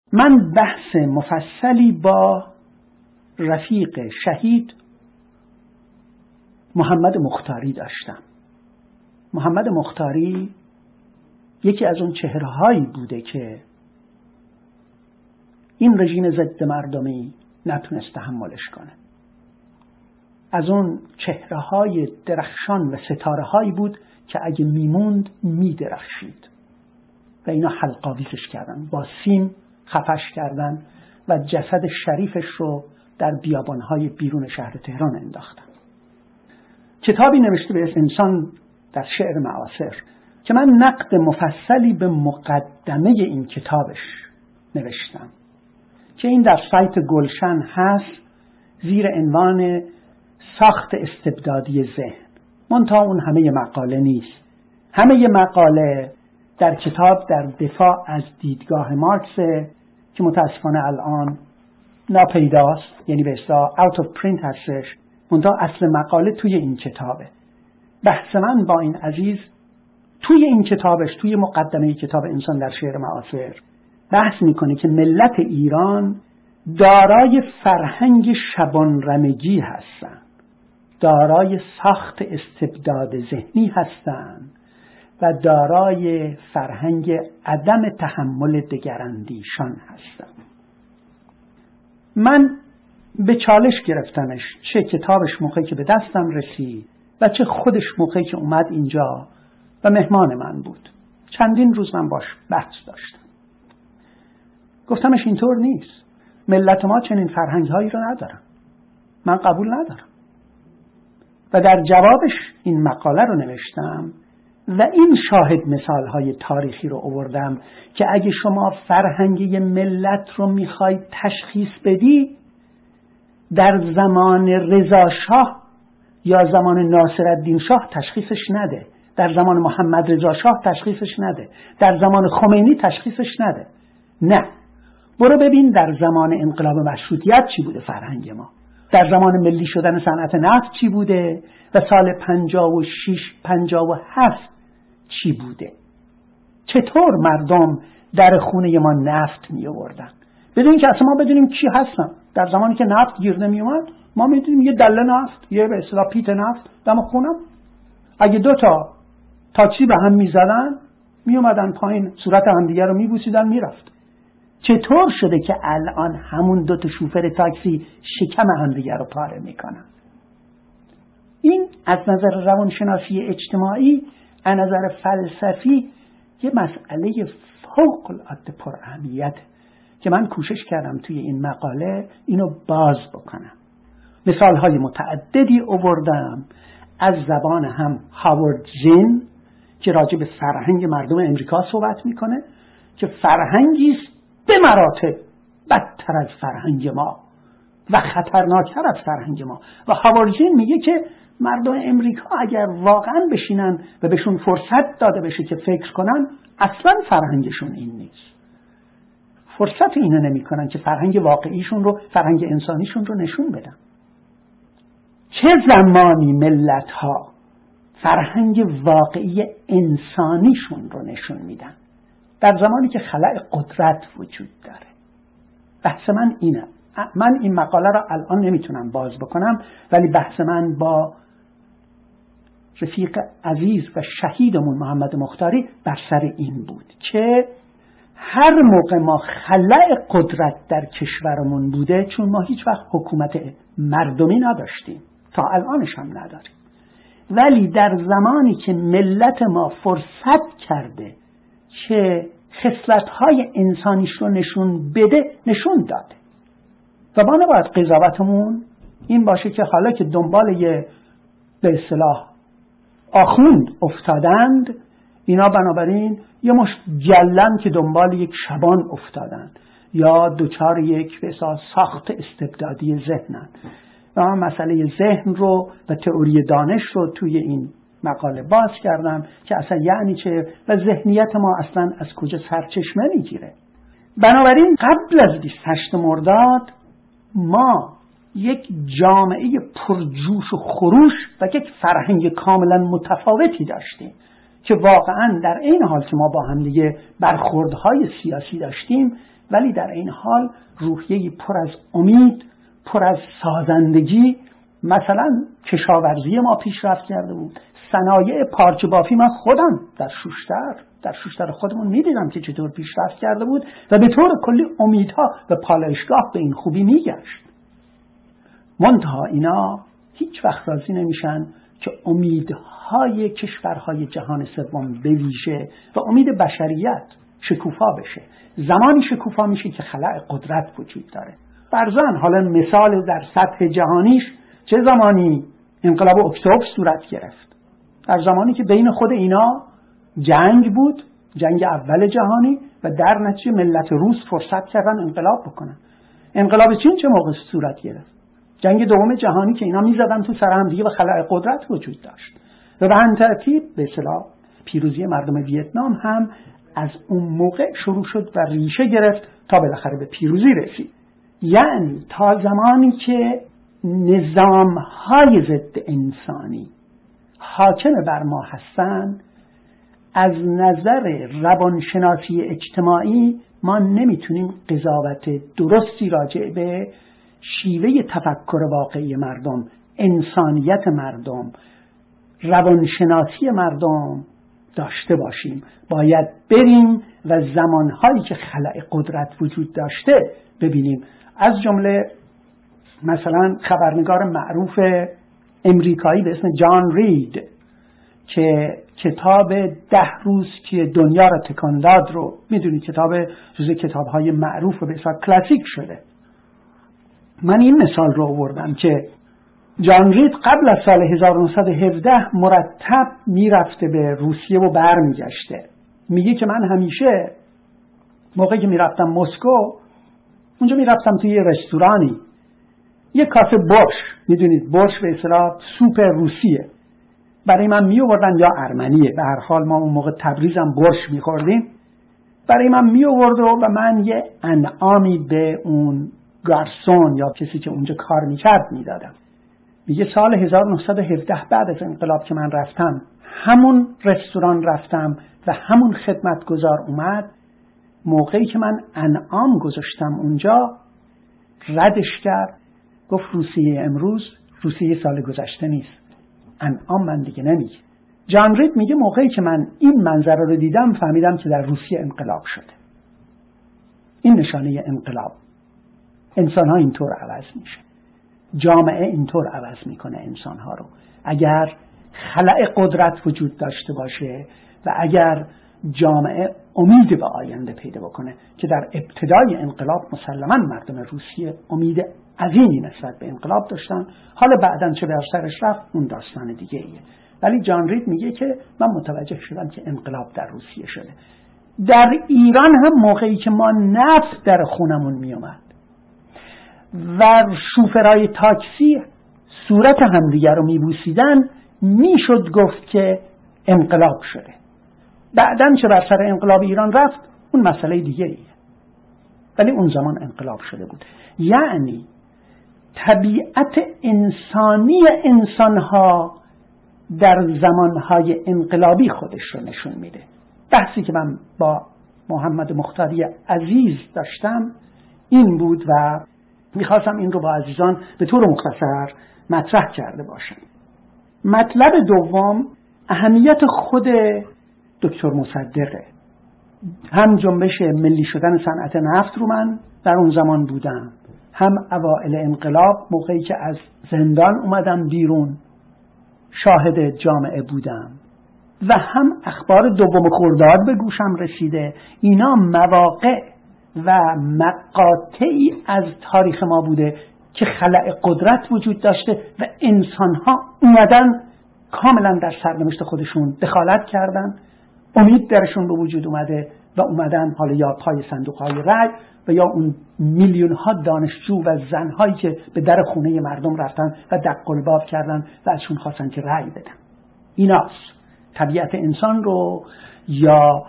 من بحث مفصلی با رفیق شهید محمد مختاری داشتم. محمد مختاری یکی از اون چهره‌هایی بوده که این رژیم ضد مردمی نتونست تحملش کنه. از اون چهره‌های درخشان و ستاره‌هایی بود که اگه میموند میدرخشید و اینا حلق‌آویزش کردن، با سیم خفش کردن و جسد شریفش رو در بیابان‌های بیرون شهر تهران انداختن. کتابی نوشته به اسم انسان در شعر معاصر که من نقد مفصلی به مقدمه این کتابش نوشتم که این در سایت گلشن هست زیر عنوان ساخت استبدادی ذهن. منتها اون همه مقاله نیست. همه مقاله در کتاب در دفاع از دیدگاه مارکس که متاسفانه الان ناپیداست، یعنی به اصطلاح out of print هستش. منتها اصل مقاله توی این کتابه. بحث من با این عزیز توی این کتابش، توی مقدمه کتاب انسان در شعر معاصر بحث میکنه که ملت ایران دارای فرهنگ شبانرمگی هستند، دارای ساخت استبداد ذهنی هستند و دارای فرهنگ عدم تحمل دگراندیشان هستند. من به چالش گرفتمش، چه کتابش موقعی که به دستم رسید و چه خودش موقعی که اومد اینجا و مهمان من بود. چندین روز من باش بحث داشتم. گفتمش اینطور نیست، ملت ما چنین فرهنگ‌هایی رو ندارن، من قبول ندارم. و در جوابش این مقاله رو نوشتم و این شاهد مثال‌های تاریخی رو آوردم که اگه شما فرهنگ ملت رو می‌خواید تشخیص بدی، در زمان رضا شاه یا زمان ناصرالدین شاه تشخیصش نده، در زمان محمد رضا شاه تشخیصش نده، در زمان خمینی تشخیصش نده. نه، برو ببین در زمان انقلاب مشروطیت چی بوده فرهنگ ما، در زمان ملی شدن صنعت نفت چی بوده و سال 56 57 چی بوده. چطور مردم در خونه ما نفت می آوردن بدون که اصلا ما بدونیم کی هستن. در زمانی که نفت گیر نمی اومد ما میدونیم یه دله نفت، یه به اصطلاح پیت نفت دم خونم، اگه دو تا تاکسی به هم میزدن می اومدن پایین، صورت هم دیگه رو میبوسیدن میرفت. چطور شده که الان همون دو تا شوفر تاکسی شکم هم دیگه رو پاره میکنن؟ این از نظر روانشناسی اجتماعی، از نظر فلسفی یه مسئله فوق العاده پر اهمیته که من کوشش کردم توی این مقاله اینو باز بکنم. مثالهای متعددی آوردم از زبان هم هاوارد زین که راجع به فرهنگ مردم امریکا صحبت میکنه که فرهنگی است به مراتب بدتر از فرهنگ ما و خطرناکتر از فرهنگ ما. و هاوارد زین میگه که مردم امریکا اگر واقعا بشینن و بهشون فرصت داده بشه که فکر کنن، اصلا فرهنگشون این نیست. فرصت اینو نمی کنن که فرهنگ واقعیشون رو، فرهنگ انسانیشون رو نشون بدن. چه زمانی ملت ها فرهنگ واقعی انسانیشون رو نشون میدن؟ در زمانی که خلأ قدرت وجود داره. بحث من اینه. من این مقاله را الان نمیتونم باز بکنم، ولی بحث من با رفیق عزیز و شهیدمون محمد مختاری بر سر این بود که هر موقع ما خلأ قدرت در کشورمون بوده، چون ما هیچ وقت حکومت مردمی نداشتیم، تا الانش هم نداریم، ولی در زمانی که ملت ما فرصت کرده که خصلت‌های انسانیش رو نشون بده، نشون داده. و ما نباید قضاوتمون این باشه که حالا که دنبال یه به اصطلاح آخوند افتادند، اینا بنابراین یه مش جلن که دنبال یک شبان افتادند یا دوچار یک به اصطلاح ساخت استبدادی ذهنند. و من مسئله ذهن رو و تئوری دانش رو توی این مقاله باز کردم که اصلا یعنی چه و ذهنیت ما اصلا از کجا سرچشمه میگیره. بنابراین قبل از 28 مرداد ما یک جامعه پرجوش و خروش و یک فرهنگ کاملا متفاوتی داشتیم که واقعا در این حال که ما با هم دیگه برخوردهای سیاسی داشتیم، ولی در این حال روحیه پر از امید، پر از سازندگی. مثلا کشاورزی ما پیشرفت کرده بود، صنایع پارچه بافی من خودم در شوشتر خودمون میدیدم که چطور پیشرفت کرده بود و به طور کلی امیدها و پالایشگاه به این خوبی میگشت. منتها اینا هیچ وقت راضی نمیشن که امیدهای کشورهای جهان سوم به ویژه و امید بشریت شکوفا بشه. زمانی شکوفا میشه که خلأ قدرت وجود داره. فرضاً حالا مثال در سطح جهانیش چه زمانی انقلاب اکتبر صورت گرفت؟ در زمانی که بین خود اینا جنگ بود، جنگ اول جهانی، و در نتیجه ملت روس فرصت کردن انقلاب بکنن. انقلاب چین چه موقع صورت گرفت؟ جنگ دوم جهانی که اینا میزدن تو سر هم دیگه و خلأ قدرت وجود داشت. و به همین ترتیب به اصطلاح پیروزی مردم ویتنام هم از اون موقع شروع شد و ریشه گرفت تا بالاخره به پیروزی رسید. یعنی تا زمانی که نظام‌های ضد انسانی حاکم بر ما هستند، از نظر روانشناسی اجتماعی ما نمیتونیم قضاوت درستی راجع به شیوه تفکر واقعی مردم، انسانیت مردم، روانشناسی مردم داشته باشیم. باید بریم و زمانهایی که خلأ قدرت وجود داشته ببینیم. از جمله مثلا خبرنگار معروف امریکایی به اسم جان رید که کتاب 10 روز که دنیا را تکان داد رو میدونید، جزو کتاب‌های معروف و به اصطلاح کلاسیک شده. من این مثال رو آوردم که جان رید قبل از سال 1917 مرتب میرفته به روسیه و برمیگشته. میگه که من همیشه موقعی که میرفتم مسکو، اونجا میرفتم توی یه رستورانی، یه کاسه برش، میدونید برش به اصطلاح سوپ روسیه، برای من می آوردن، یا ارمنیه، به هر حال ما اون موقع تبریز هم برش میخوردیم، برای من می آورد و من یه انعامی به اون گارسون یا کسی که اونجا کار میکرد میدادم. میگه سال 1917 بعد از انقلاب که من رفتم همون رستوران رفتم و همون خدمتگزار اومد، موقعی که من انعام گذاشتم اونجا ردش کرد، گفت روسیه امروز روسیه سال گذشته نیست، انعام من دیگه نمیگه. جان رید میگه موقعی که من این منظره رو دیدم فهمیدم که در روسیه انقلاب شده. این نشانه انقلاب. انسان ها اینطور عوض میشه، جامعه اینطور عوض میکنه انسان ها رو. اگر خلأ قدرت وجود داشته باشه و اگر جامعه امید به آینده پیدا بکنه، که در ابتدای انقلاب مسلماً مردم روسیه امید عظیمی نسبت به انقلاب داشتن. حالا بعداً چه بر سرش رفت اون داستان دیگه ایه. ولی جان رید میگه که من متوجه شدم که انقلاب در روسیه شده. در ایران هم موقعی که ما نفت در خونمون میومد و شوفرای تاکسی صورت همدیگر رو میبوسیدن، میشد گفت که انقلاب شده. بعداً چه بر سر انقلاب ایران رفت اون مسئله دیگه ایه، ولی اون زمان انقلاب شده بود. یعنی طبیعت انسانی انسانها در زمانهای انقلابی خودش رو نشون میده. بحثی که من با محمد مختاری عزیز داشتم این بود و میخواستم این رو با عزیزان به طور مختصر مطرح کرده باشم. مطلب دوم اهمیت خود دکتر مصدقه. هم جنبش ملی شدن صنعت نفت رو من در اون زمان بودم، هم اوائل انقلاب موقعی که از زندان اومدم بیرون شاهد جامعه بودم، و هم اخبار دوم خرداد به گوشم رسیده. اینا مواقع و مقاطعی از تاریخ ما بوده که خلأ قدرت وجود داشته و انسانها اومدن کاملا در سرنوشت خودشون دخالت کردن، امید درشون به وجود اومده و اومدن حالا یا پای صندوق‌های رأی و یا اون میلیون‌ها دانشجو و زن‌هایی که به در خونه مردم رفتن و دق‌الباب کردن و ازشون خواستن که رأی بدن. ایناست طبیعت انسان رو یا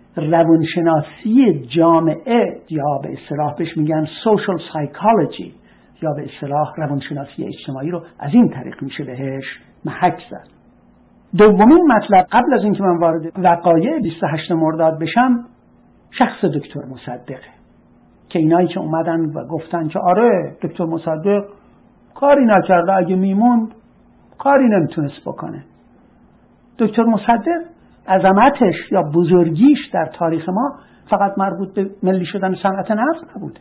روانشناسی جامعه، یا به اصطلاح بهش میگن social psychology یا به اصطلاح روانشناسی اجتماعی رو از این طریق میشه بهش محک زد. دومین مطلب قبل از اینکه من وارد وقایع 28 مرداد بشم، شخص دکتر مصدقه. که اینایی که اومدن و گفتن که آره دکتر مصدق کاری نکرده، اگه میموند کاری نمیتونست بکنه. دکتر مصدق عظمتش یا بزرگیش در تاریخ ما فقط مربوط به ملی شدن صنعت نفت نبوده.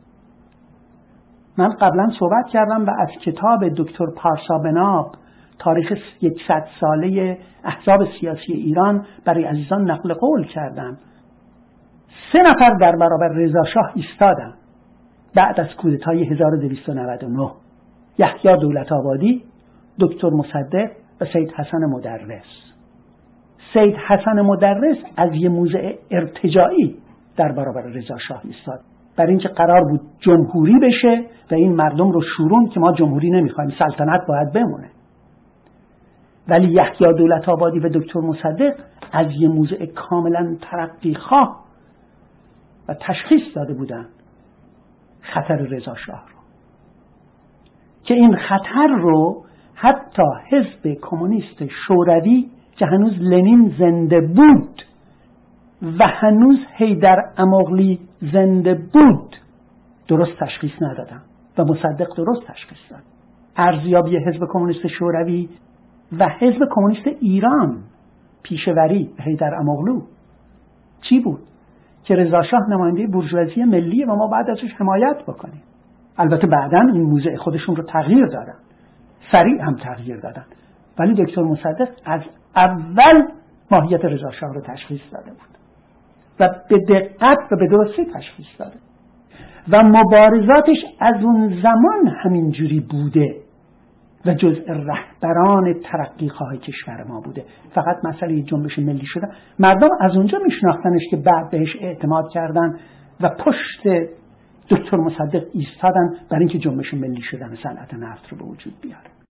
من قبلا صحبت کردم و از کتاب دکتر پارسا بناب تاریخ 100 ساله احزاب سیاسی ایران برای عزیزان نقل قول کردم. 3 نفر در برابر رضا شاه ایستادن بعد از کودتای 1299: یحیی دولت‌آبادی، دکتر مصدق و سید حسن مدرس. سید حسن مدرس از یه موضع ارتجاعی در برابر رضا شاه ایستاد، برای اینکه قرار بود جمهوری بشه و این مردم رو شورون که ما جمهوری نمیخوایم، سلطنت باید بمونه. ولی یحیی دولت‌آبادی و دکتر مصدق از یه موضع کاملا ترقی‌خواه و تشخیص داده بودن خطر رضا شاه رو، که این خطر رو حتی حزب کمونیست شوروی که هنوز لنین زنده بود و هنوز حیدر اماغلی زنده بود درست تشخیص ندادن و مصدق درست تشخیص داد. ارزیابی حزب کمونیست شوروی و حزب کمونیست ایران پیشوری حیدر اماغلو چی بود؟ که رضا شاه نماینده بورژوازی ملیه و ما بعد ازش حمایت بکنیم. البته بعداً این موضع خودشون رو تغییر دادن، سریع هم تغییر دادن، ولی دکتر مصدق از اول ماهیت رضا شاه رو تشخیص داده بود و به دقت و به درستی تشخیص داده و مبارزاتش از اون زمان همینجوری بوده و جزء رهبران ترقی‌خواه کشور ما بوده. فقط مسئله جنبش ملی شده مردم از اونجا میشناختنش که بعد بهش اعتماد کردن و پشت دکتر مصدق ایستادن برای اینکه جنبش ملی شدن صنعت نفت رو به وجود بیاره.